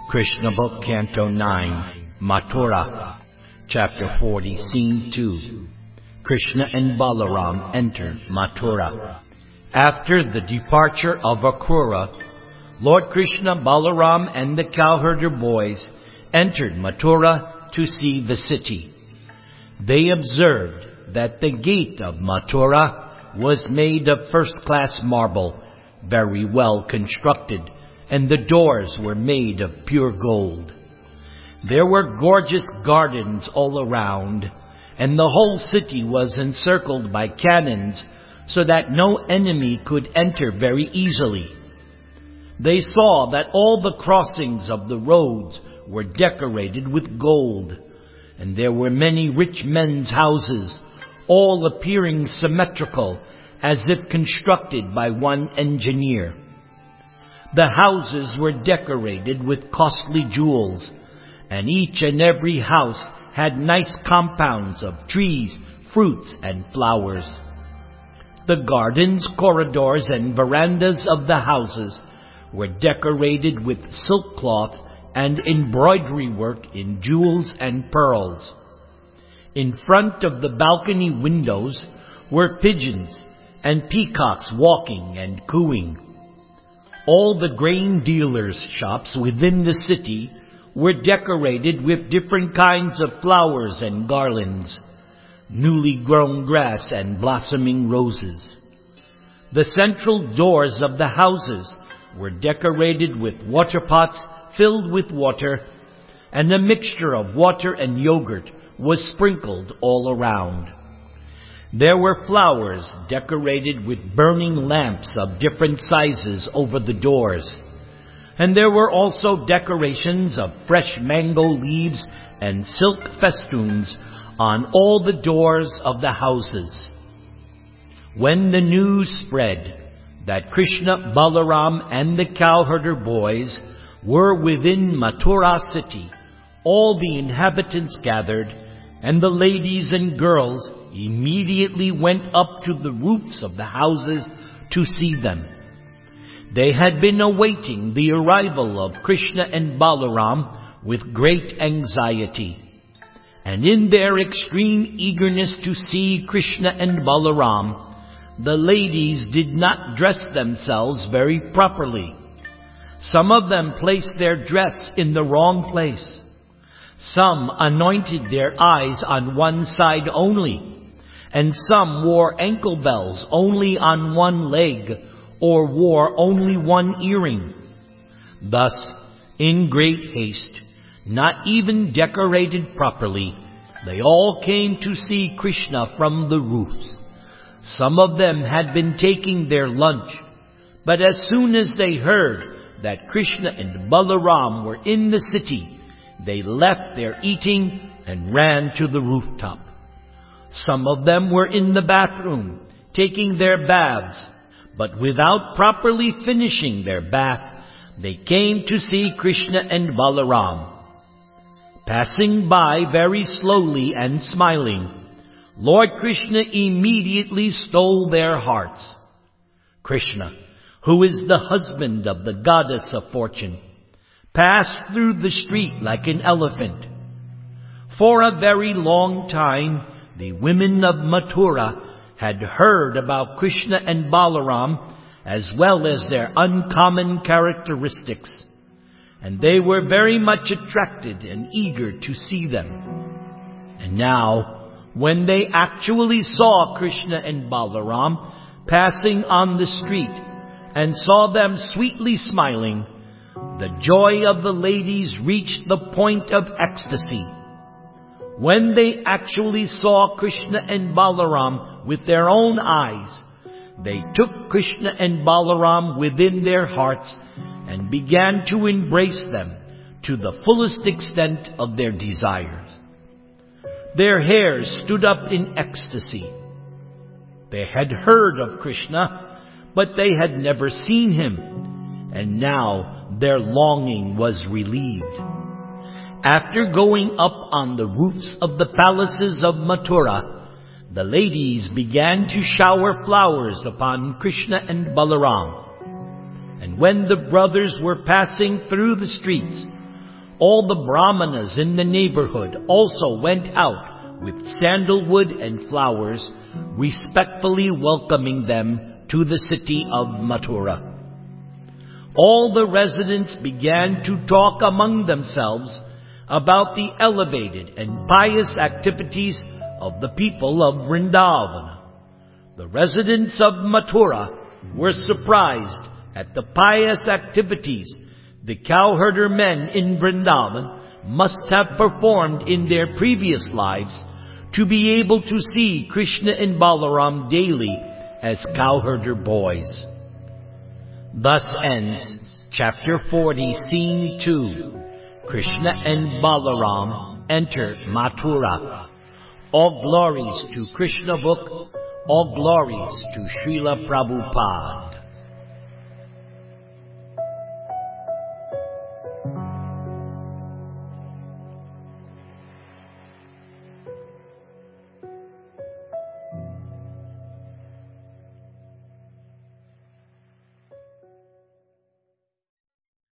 Krishna Book, Canto 9, Mathura, Chapter 40, Scene 2. Krishna and Balaram enter Mathura. After the departure of Akrura, Lord Krishna, Balaram, and the cowherder boys entered Mathura to see the city. They observed that the gate of Mathura was made of first-class marble, very well constructed, and the doors were made of pure gold. There were gorgeous gardens all around, and the whole city was encircled by cannons, so that no enemy could enter very easily. They saw that all the crossings of the roads were decorated with gold, and there were many rich men's houses, all appearing symmetrical, as if constructed by one engineer. The houses were decorated with costly jewels, and each and every house had nice compounds of trees, fruits, and flowers. The gardens, corridors, and verandas of the houses were decorated with silk cloth and embroidery work in jewels and pearls. In front of the balcony windows were pigeons and peacocks walking and cooing. All the grain dealers' shops within the city were decorated with different kinds of flowers and garlands, newly grown grass and blossoming roses. The central doors of the houses were decorated with water pots filled with water, and a mixture of water and yogurt was sprinkled all around. There were flowers decorated with burning lamps of different sizes over the doors, and there were also decorations of fresh mango leaves and silk festoons on all the doors of the houses. When the news spread that Krishna, Balaram, and the cowherder boys were within Mathura city, all the inhabitants gathered, and the ladies and girls immediately went up to the roofs of the houses to see them. They had been awaiting the arrival of Krishna and Balaram with great anxiety, and in their extreme eagerness to see Krishna and Balaram, the ladies did not dress themselves very properly. Some of them placed their dress in the wrong place. Some anointed their eyes on one side only, and some wore ankle bells only on one leg, or wore only one earring. Thus, in great haste, not even decorated properly, they all came to see Krishna from the roofs. Some of them had been taking their lunch, but as soon as they heard that Krishna and Balaram were in the city, they left their eating and ran to the rooftop. Some of them were in the bathroom, taking their baths, but without properly finishing their bath, they came to see Krishna and Balaram. Passing by very slowly and smiling, Lord Krishna immediately stole their hearts. Krishna, who is the husband of the goddess of fortune, passed through the street like an elephant. For a very long time, the women of Mathura had heard about Krishna and Balaram, as well as their uncommon characteristics, and they were very much attracted and eager to see them. And now, when they actually saw Krishna and Balaram passing on the street, and saw them sweetly smiling, the joy of the ladies reached the point of ecstasy. When they actually saw Krishna and Balaram with their own eyes, they took Krishna and Balaram within their hearts and began to embrace them to the fullest extent of their desires. Their hairs stood up in ecstasy. They had heard of Krishna, but they had never seen him, and now their longing was relieved. After going up on the roofs of the palaces of Mathura, the ladies began to shower flowers upon Krishna and Balaram. And when the brothers were passing through the streets, All the Brahmanas in the neighborhood also went out with sandalwood and flowers, respectfully welcoming them to the city of Mathura. All the residents began to talk among themselves about the elevated and pious activities of the people of Vrindavan. The residents of Mathura were surprised at the pious activities the cowherder men in Vrindavan must have performed in their previous lives to be able to see Krishna and Balaram daily as cowherder boys. Thus ends Chapter 40, Scene 2. Krishna and Balaram enter Mathura. All glories to Krishna book, all glories to Srila Prabhupada.